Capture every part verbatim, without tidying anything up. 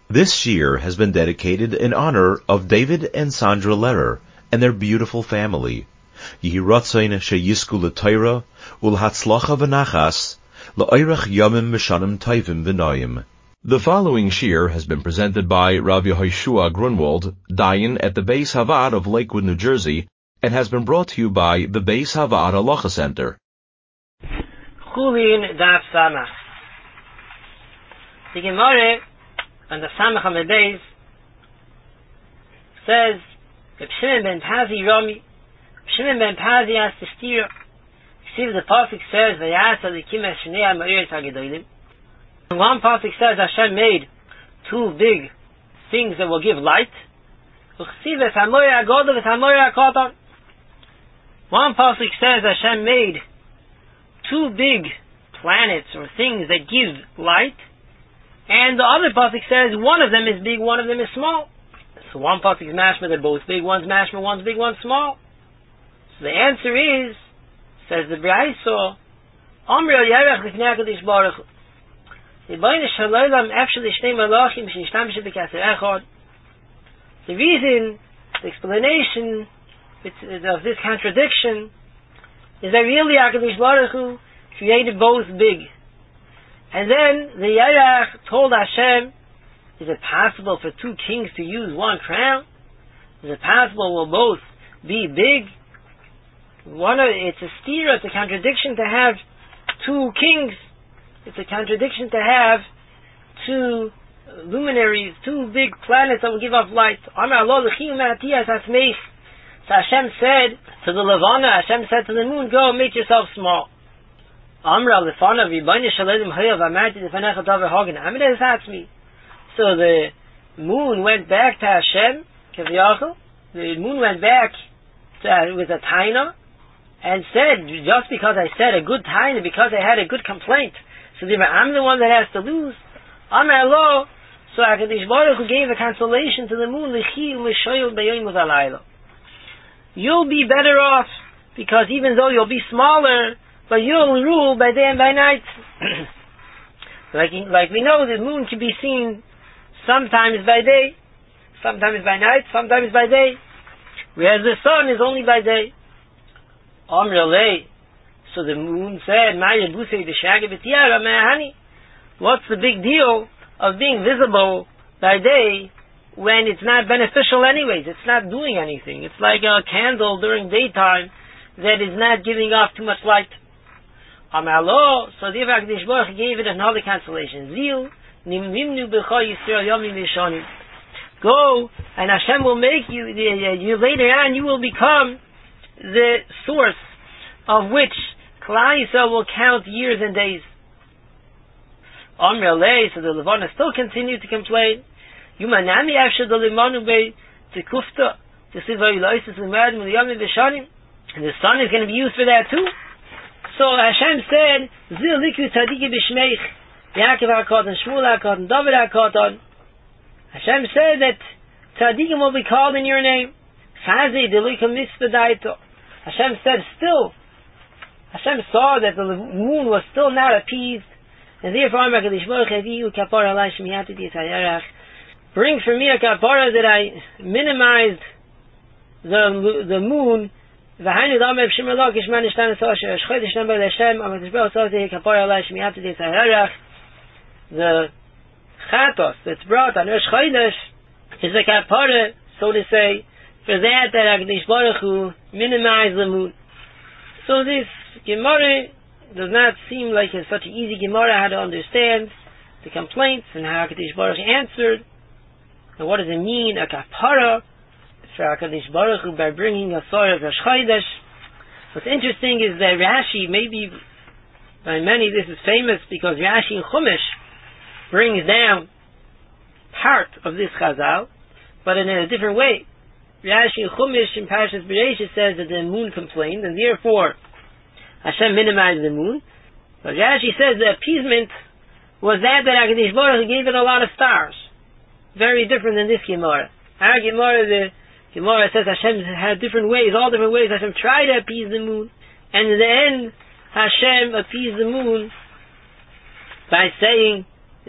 This shiur has been dedicated in honor of David and Sandra Lehrer and their beautiful family. Yehi ratzain sheyizku l'Torah ul'hatzlacha v'nachas la'oirach yomim mishanim tovim v'noyim. The following shiur has been presented by Rav Yehoshua Grunwald, Dayan at the Beis Havad of Lakewood, New Jersey, and has been brought to you by the Beis Havad Halacha Center. Chulin Daf Samach. The Gemara and the Samach on the Beis says, Reb Shimon ben Pazi Rami, Reb Shimon ben Pazi asked the steer. See the pasuk says, Vayasa likim eshnei ha'ma'ir hagedolim. One pasuk says Hashem made two big things that will give light. One pasuk says Hashem made two big planets or things that give light, and the other pasuk says one of them is big, one of them is small. So one pasuk is mashma, they're both big, one's mashma, one's big, one's small. So the answer is, says the Brayso, Amri al Yarech l'fnei HaKadosh Baruch Hu. The reason, the explanation of this contradiction is that really HaKadosh Baruch Hu created both big. And then the Yarech told Hashem, is it possible for two kings to use one crown? Is it possible will both be big? One of, it's a steer, it's a contradiction to have two kings. It's a contradiction to have two luminaries, two big planets that will give off light. So Hashem said to the Levana, Hashem said to the moon, go make yourself small. So the moon went back to Hashem, the moon went back to, with a taina, and said, just because I said a good taina, because I had a good complaint, so I'm the one that has to lose. Amar lo. So HaKadosh Baruch Hu gave a consolation to the moon. You'll be better off, because even though you'll be smaller, but you'll rule by day and by night. like, like we know, the moon can be seen sometimes by day, sometimes by night, sometimes by day, whereas the sun is only by day. Amar le. So the moon said, what's the big deal of being visible by day when it's not beneficial anyways? It's not doing anything. It's like a candle during daytime that is not giving off too much light. Amalo, so the HaKadosh Baruch Hu gave it another consolation. Zil, nimimnu b'cha Yisrael yomim v'shonim. Go, and Hashem will make you, you later on, you will become the source of which Klal Yisrael will count years and days. Amr Lei, so the Levana still continued to complain. Yumanami after the Limanu be to Kufta, to Sivay Loises Limad Milyami Vishanim, and the sun is going to be used for that too. So Hashem said, Zil Liku Tzadiki Bishmeich, Yaakov HaKotan, Shmuel HaKotan, David HaKotan. Hashem said that Tzadikim will be called in your name. Chazei Delika Mitzvadaito. Hashem said still, Hashem saw that the moon was still not appeased, and therefore bring for me a kapara that I minimized the the moon. The chatos that's brought on Rosh Chodesh is a kapara, so to say, for that that HaKadosh Baruch Hu minimized the moon. So this Gemara does not seem like it's such an easy Gemara how to understand the complaints and how HaKadosh Baruch Hu answered. And what does it mean, a kapara, for HaKadosh Baruch Hu by bringing a Sorah of Rosh Chodesh? What's interesting is that Rashi, maybe by many this is famous because Rashi in Chumash brings down part of this Chazal, but in a different way. Rashi in Chumash in Parashas Bereshit says that the moon complained, and therefore Hashem minimized the moon. But Rashi says the appeasement was that that HaKadosh Baruch Hu gave it a lot of stars. Very different than this Gemara. Our Gemara, the Gemara says Hashem had different ways, all different ways. Hashem tried to appease the moon, and in the end, Hashem appeased the moon by saying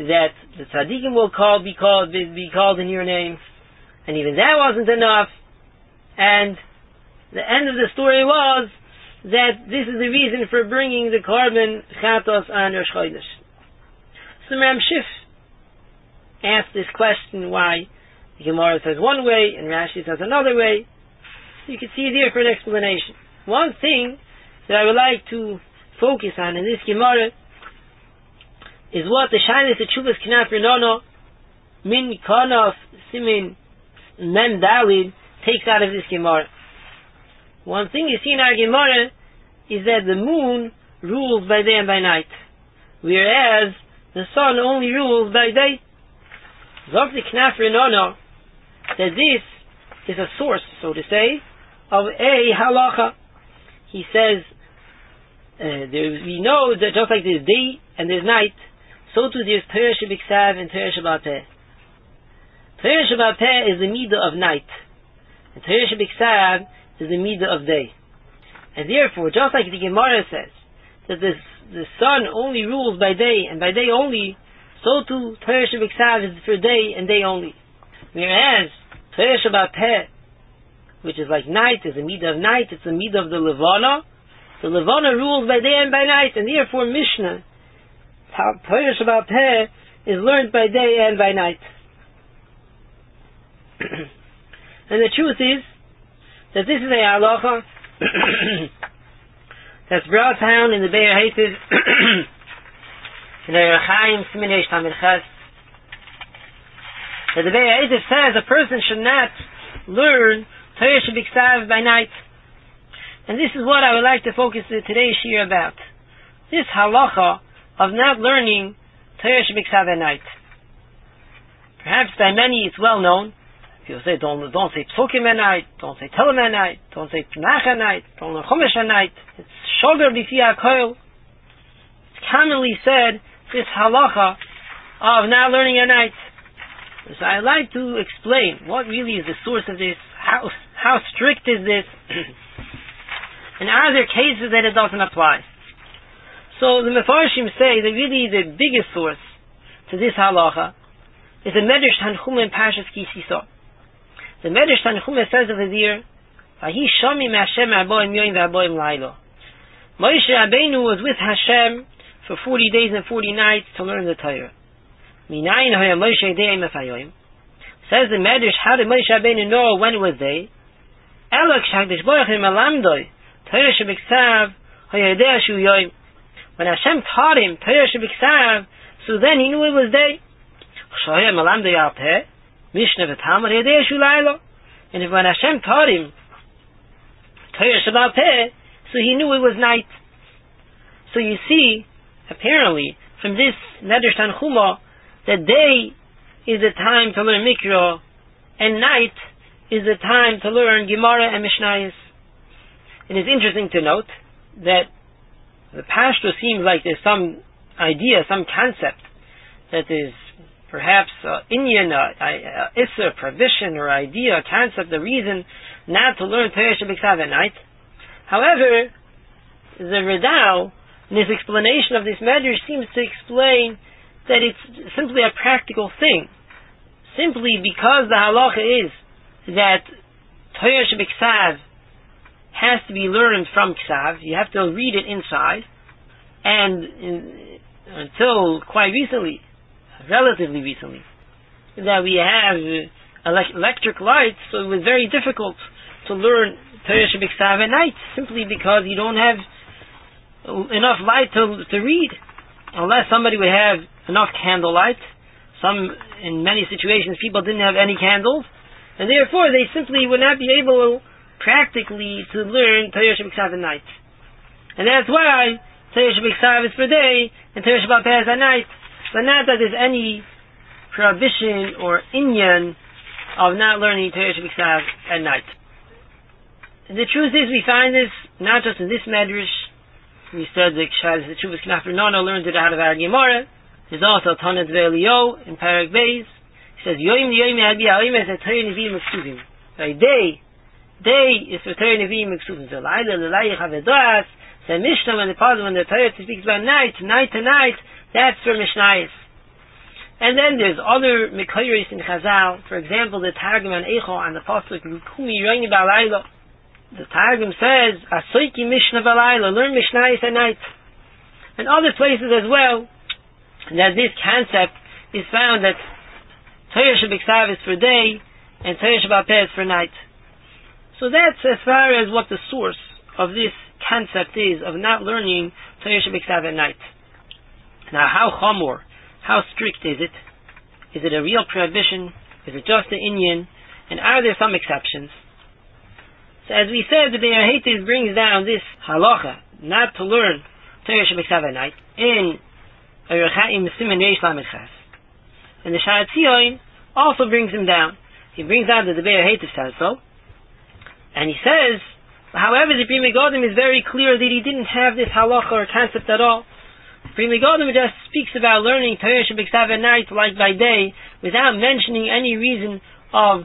that the tzaddikim will call, be called, be, be called in your name, and even that wasn't enough, and the end of the story was that this is the reason for bringing the korban chatos on Rosh Chodesh. So Ram Shif asked this question why the Gemara says one way and Rashi says another way. So you can see there for an explanation. One thing that I would like to focus on in this Gemara is what the Shainis of Tshuvas Knaf Renono Min Konof Simin Mem Dalid takes out of this Gemara. One thing you see in our Gemara is that the moon rules by day and by night, whereas the sun only rules by day. Zok the Knaf Renono that this is a source, so to say, of a halacha. He says, uh, there, we know that just like there's day and there's night, so too there's Torah Shebiksav and Torah Sheba'al Peh. Torah Sheba'al Peh is the midah of night, and Torah Shebiksav is the midah of day. And therefore, just like the Gemara says, that this, the sun only rules by day, and by day only, so too Torah Shebiksav is for day and day only. Whereas, Torah Sheba'al Peh, which is like night, is the midah of night, it's the midah of the Levana. The Levana rules by day and by night, and therefore Mishnah, Torah Sheba'al Peh, is learned by day and by night. And the truth is, that this is a halacha that's brought down in the Be'er Heitiv, in the Rechaim Simin Eish Tamid Ches, that the Be'er Heitiv says a person should not learn Torah Shebiksav by night. And this is what I would like to focus today's shir about. This halacha of not learning Torah Shebiksav at night. Perhaps by many it's well known. People say, don't, don't say Psukim at night, don't say Tehillim at night, don't say Tanakh at night, don't learn Chumash at night. It's Shogar B'fi HaKol. It's commonly said, this halacha of not learning at night. So I'd like to explain what really is the source of this, how, how strict is this, and are there cases that it doesn't apply? So the Mefarshim say that really the biggest source to this halacha is the Medrash Tanchuma in Parshas Ki Sisa. The Medrash Tanchuma says over there, Vahi Shami Hashem Aboim Yoim V'Aboim Lailo. Moshe Rabbeinu was with Hashem for forty days and forty nights to learn the Torah. Minayin Hoya Moshe De'im Afayoim. Says the Medrash, how did Moshe Rabbeinu know when it was day? Elok Shagdish Baruch Hu Malamdoi Torah Shebiksav Hoya Yedei Shu Yoim. When Hashem taught him Torah Shebiksav, so then he knew it was day. Shoya Malamdoi Al Peh Mishnah V'Tamar Yedei Shu Lailo. And if when Hashem taught him Torah Sheba'al Peh, so he knew it was night. So you see, apparently, from this Medrash Tanchuma, that day is the time to learn Mikra, and night is the time to learn Gemara and Mishnayos. It is interesting to note that the Pashto seems like there's some idea, some concept that is perhaps uh, Inyan, uh, uh, Isser, prohibition, or idea, concept, the reason not to learn Torah Shebiksav at night. However, the Radal, in his explanation of this Medrash, seems to explain that it's simply a practical thing. Simply because the halacha is that Torah Shebiksav has to be learned from Ksav, you have to read it inside, and in, until quite recently, relatively recently, that we have uh, electric lights, so it was very difficult to learn Torah Shebiksav at night, simply because you don't have enough light to to read, unless somebody would have enough candlelight. Some, in many situations, people didn't have any candles, and therefore they simply would not be able practically to learn Torah Shebiksav at night. And that's why Torah Shebiksav is for day, and Torah Sheba'al Peh is at night. But not that there's any prohibition or inyan of not learning Torah Shebiksav at night. And the truth is, we find this not just in this Medrash. We said that the Tshuvas Knaf Renono learned it out of our Gemara. There's also Tanat Ve'Elio in Parak Beis. He says, Yoim Yoim Yabi Ha'oim Es Torah Nevi'im Meksuvim. By day, day is for Torah Nevi'im Meksuvim. So Laila L'Layich HaVedoas. So Mishnah, when the Pasuk, when the Torah speaks about night, night to night, that's for Mishnayos. And then there's other Mekayris in Chazal. For example, the Targum on Eicho on the Pasuk, Kumi Yoini Balayla. The Targum says, Asoiki Mishnah Balayla, learn Mishnayos at night. And other places as well, that this concept is found that Torah Shebiksav is for day, and Torah Shebal Peh is for night. So that's as far as what the source of this concept is, of not learning Torah Shebiksav at night. Now, how chamor, how strict is it? Is it a real prohibition? Is it just an inyan? And are there some exceptions? So as we said, the Be'er Heitev brings down this halacha, not to learn Torah Shebiksav at night, in Orach Chaim Siman Reish Lamed Ches. And the Sha'ar Tzion also brings him down. He brings down that the Be'er Heitev says so. And he says, however, the Pri Megadim is very clear that he didn't have this halacha or concept at all. Pri Megadim just speaks about learning Torah Shebiksav at night like by day, without mentioning any reason of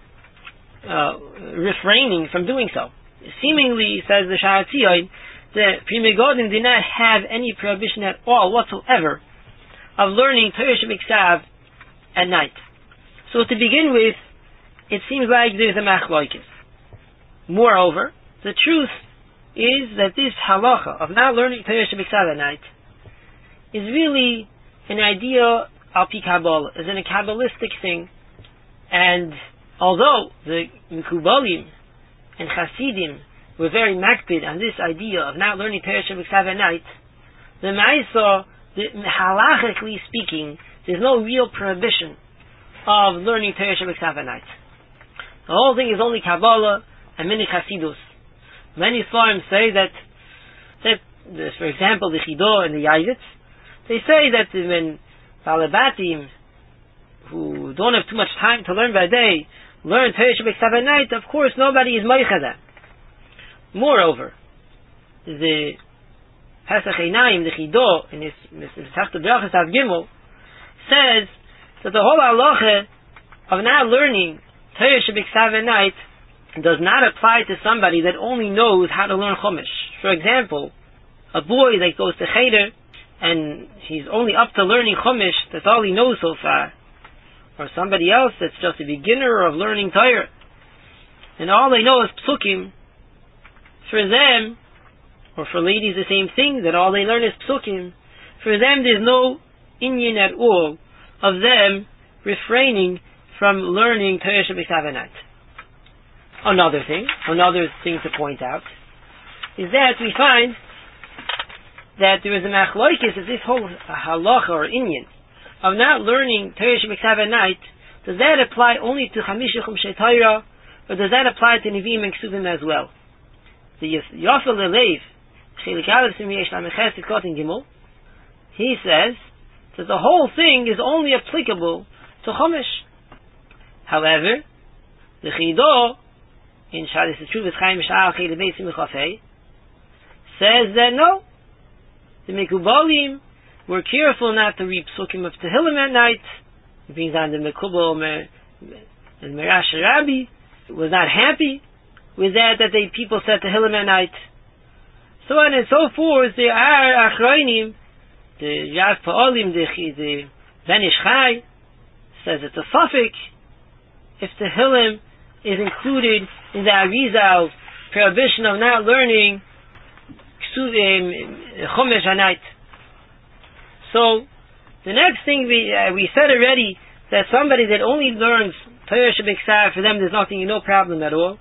uh, refraining from doing so. Seemingly, says the Sha'ar Tzion, the Pri Megadim did not have any prohibition at all whatsoever of learning Torah Shebiksav at night. So to begin with, it seems like there's a machlokes. Moreover, the truth is that this halacha of not learning Torah Shebiksav at night is really an idea al pi Kabbalah, is a Kabbalistic thing. And although the Mekubalim and Hasidim were very makpid on this idea of not learning Torah Shebiksav at night, the Ma'isa, halachically speaking, there's no real prohibition of learning Torah Shebiksav at night. The whole thing is only Kabbalah and many Chasidus. Many Sfarim say that, that this, for example, the Chido and the Yavitz, they say that when Balabatim, who don't have too much time to learn by day, learn Torah Shebiksav at night, of course nobody is Meicha them. Moreover, the Pesach Einayim, the Chido, in his Masechta Brachos Av Gimel, says that the whole halacha of not learning Torah Shebiksav at night does not apply to somebody that only knows how to learn Chumash. For example, a boy that goes to Cheder and he's only up to learning Chumash, that's all he knows so far. Or somebody else that's just a beginner of learning Torah, and all they know is Psukim. For them, or for ladies the same thing, that all they learn is Psukim. For them there's no inyan at all of them refraining from learning Torah Shebiksav at night. Another thing, another thing to point out, is that we find that there is a machlokes of this whole halacha or inyan of not learning Torah Shebiksav at night. Does that apply only to Chamisha Chumshei Torah, or does that apply to Nevi'im and Ksuvim as well? The Yosel Leleiv, Chelik Aleph Sim Yesh Lamed Ches Kotin Gimel, he says that the whole thing is only applicable to Chumash. However, the Chido in Shalis Teshuvas Chaim Sha'al Chei Lebeit Simchafei says that no, the Mekubalim were careful not to read Psukim of Tehillim at night. It brings on the Mekubal and Merash Rabbi was not happy with that, that they people said Tehillim at night. So on and so forth. There are Achroinim, the Yav Pa'olim, the, the Ben Ish Chai says it's a suffix if Tehillim is included in the Arizal prohibition of not learning Chumash at night. So the next thing we uh, we said already, that somebody that only learns Torah Shebiksav, for them there's nothing, no problem at all.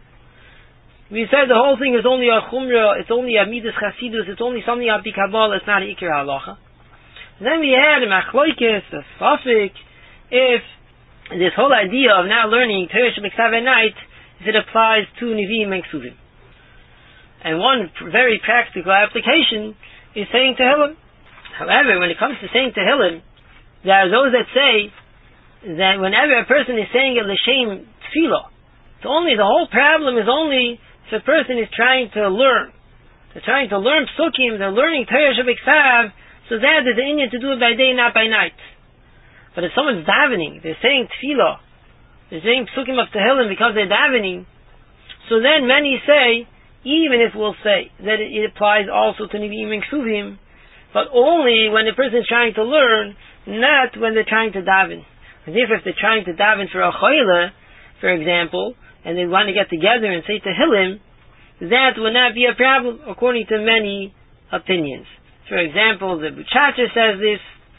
We said the whole thing is only a Chumrah, it's only a Midas Chasidus, it's only something al pi Kabbalah, it's not an Ikar Halacha. Then we had a Machlokes, a Safik, if this whole idea of not learning Torah Shebiksav at night, if it applies to Nevi'im and Ksuvim. And one pr- very practical application is saying Tehillim. However, when it comes to saying Tehillim, there are those that say that whenever a person is saying a L'Shem Tefillah, it's only, the whole problem is only if a person is trying to learn. They're trying to learn Psukim, they're learning Torah Shebiksav, so that is the inyan to do it by day, not by night. But if someone's davening, they're saying Tefillah, they're saying Psukim of Tehillim because they're davening, so then many say, even if we'll say that it, it applies also to Nevi'im and Ksuvim, but only when the person is trying to learn, not when they're trying to daven. And if, if they're trying to daven for a choyle, for example, and they want to get together and say Tehillim, that would not be a problem, according to many opinions. For example, the Buchacha says this,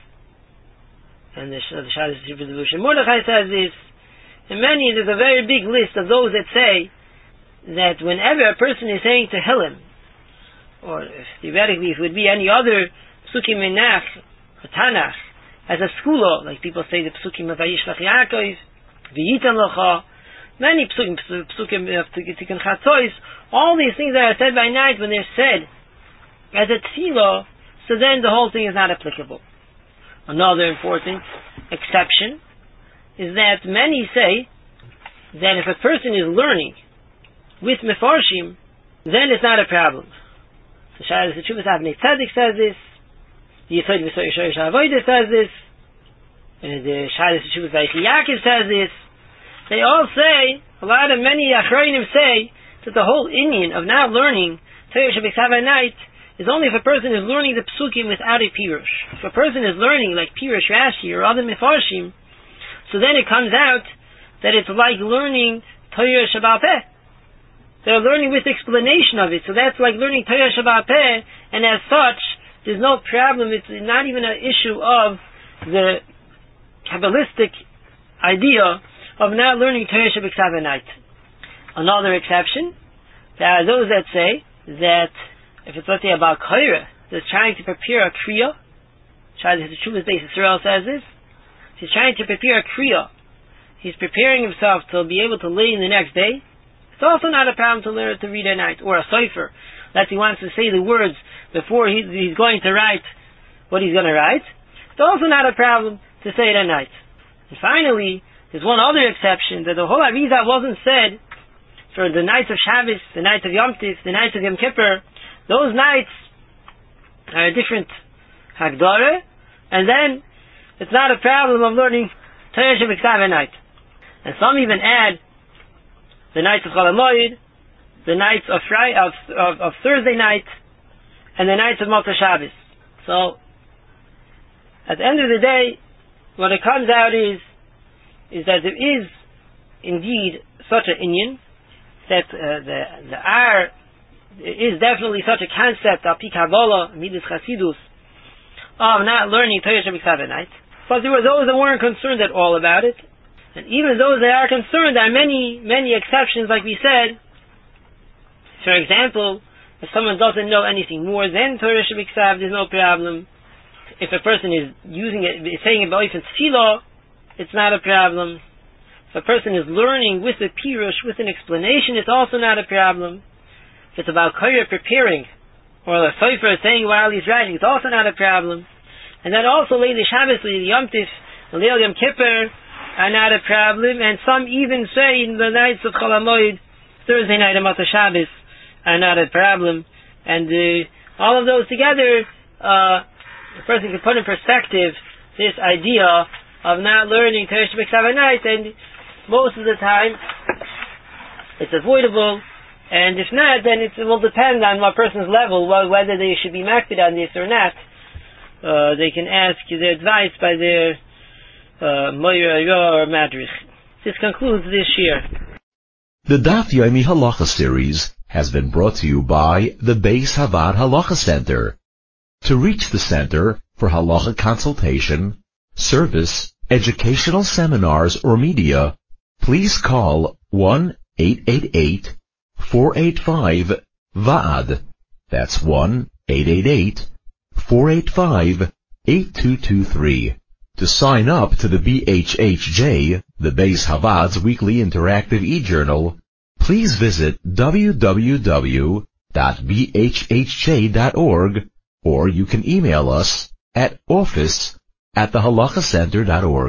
and the Shabbos Mordechai says this, and many, there's a very big list of those that say that whenever a person is saying Tehillim, or if, theoretically if it would be any other Psukim in Nach, or Tanakh, as a skula, like people say the Psukim of Vayishlach Yaakov, V'yitan Locha, many Psukim, Psukim of Tikkun Chatzois, all these things that are said by night, when they're said as a tefillah, so then the whole thing is not applicable. Another important exception is that many say that if a person is learning with mefarshim, then it's not a problem. The Sha'ar Tzuvas Avnei Tzedek says this, the Yesod V'Soy Shoresh HaAvodah says this, and the Sha'ar Tzuvas Vaychi Yaakov says this. They all say, a lot of many Achronim say, that the whole inyan of not learning Torah Shebiksav night is only if a person is learning the Psukim without a Pirush. If a person is learning like Pirush Rashi or other Mefarshim, so then it comes out that it's like learning Torah Sheba'al Peh. They're learning with explanation of it, so that's like learning Torah Sheba'al Peh, and as such, there's no problem, it's not even an issue of the Kabbalistic idea of not learning Torah Shebiksav night. Another exception, there are those that say that if it's let's say about Kaira, that's trying to prepare a Kriya, the Shuvas Beis Yisrael says this, he's trying to prepare a Kriya, he's preparing himself to be able to lay in the next day, it's also not a problem to learn to read at night, or a Sefer, that he wants to say the words before he, he's going to write what he's going to write, it's also not a problem to say it at night. And finally, there's one other exception, that the whole Arizah wasn't said for the nights of Shabbos, the nights of Yom Tif, the nights of Yom Kippur. Those nights are a different Hagdara, and then it's not a problem of learning Torah Shebiksav at night. And some even add the nights of Chol HaMoed, the nights of, Friday, of, of, of Thursday night, and the nights of Motzei Shabbos. So, at the end of the day, what it comes out is, is that there is indeed such an inyan, that uh, the the ar is definitely such a concept of Kabbalah, Midas Chasidus, of not learning Torah Shebiksav at night. But there were those that weren't concerned at all about it, and even those that are concerned, there are many many exceptions, like we said. For example, if someone doesn't know anything more than Torah Shebiksav, there's no problem. If a person is using it, saying it by tefillah, it's not a problem. If a person is learning with a pirush, with an explanation, it's also not a problem. If it's about Kaira preparing, or a Sefer saying while he's writing, it's also not a problem. And then also Leil Shabbos, Leil Yom Tif, Leil Yom Kippur are not a problem. And some even say in the nights of Chol HaMoed, Thursday night and Motzei Shabbos are not a problem. And uh, all of those together, uh, the person can put in perspective this idea of not learning Torah Shebiksav at night, and most of the time it's avoidable, and if not, then it will depend on what person's level, whether they should be makpid on this or not. Uh, they can ask their advice by their Moira uh, or Madrich. This concludes this year. The Daf Yomi Halacha series has been brought to you by the Beis Havad Halacha Center. To reach the center for halacha consultation, service, educational seminars, or media, please call one eight eight eight, four eight five, V A D. That's one eight eight eight, four eight five, eight two two three. To sign up to the B H H J, the Beis Havad's weekly interactive e-journal, please visit w w w dot b h h j dot org, or you can email us at office at the halacha center dot org.